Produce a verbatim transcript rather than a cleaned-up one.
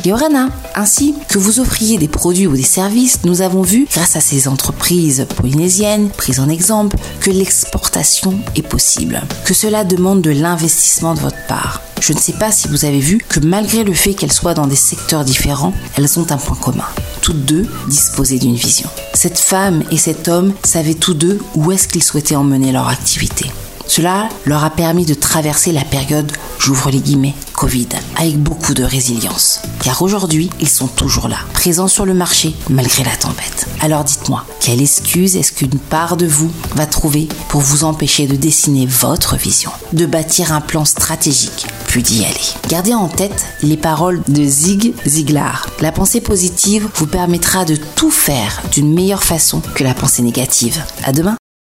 Yorana. Ainsi que vous offriez des produits ou des services, nous avons vu, grâce à ces entreprises polynésiennes, prises en exemple, que l'exportation est possible. Que cela demande de l'investissement de votre part. Je ne sais pas si vous avez vu que malgré le fait qu'elles soient dans des secteurs différents, elles ont un point commun. Toutes deux disposaient d'une vision. Cette femme et cet homme savaient tous deux où est-ce qu'ils souhaitaient emmener leur activité. Cela leur a permis de traverser la période, j'ouvre les guillemets, Covid, avec beaucoup de résilience. Car aujourd'hui, ils sont toujours là, présents sur le marché malgré la tempête. Alors dites-moi, quelle excuse est-ce qu'une part de vous va trouver pour vous empêcher de dessiner votre vision, de bâtir un plan stratégique, puis d'y aller? Gardez en tête les paroles de Zig Ziglar. La pensée positive vous permettra de tout faire d'une meilleure façon que la pensée négative. À demain!